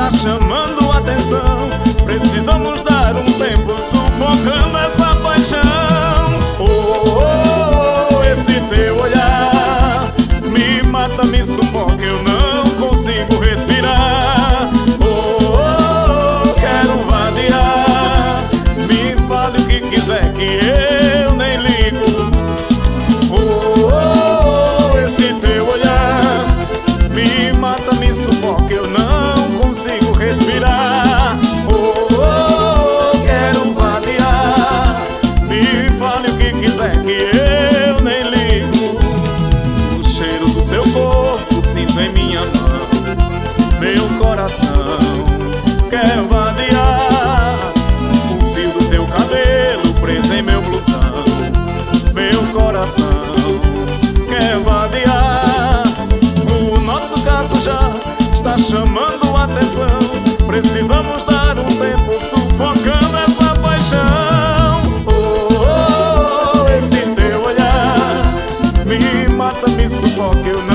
está chamando a atenção. Precisamos dar um tempo sufocando essa paixão. Oh, oh, oh, esse teu olhar me mata, me sufoca, eu não consigo respirar. Oh, oh, oh, quero vadiar. Me fale o que quiser que eu nem ligo. Oh, oh, oh, esse teu olhar me mata, me sufoca, eu não consigo respirar. Oh, oh, oh, quero vadiar. Me fale o que quiser que eu nem ligo. O cheiro do seu corpo sinto em minha mão, meu coração quer vadiar. O fio do teu cabelo preso em meu blusão, meu coração quer vadiar. O nosso caso já está chamando a atenção. Precisamos dar um tempo sufocando essa paixão. Oh, oh, oh, esse teu olhar me mata, me sufoca, eu não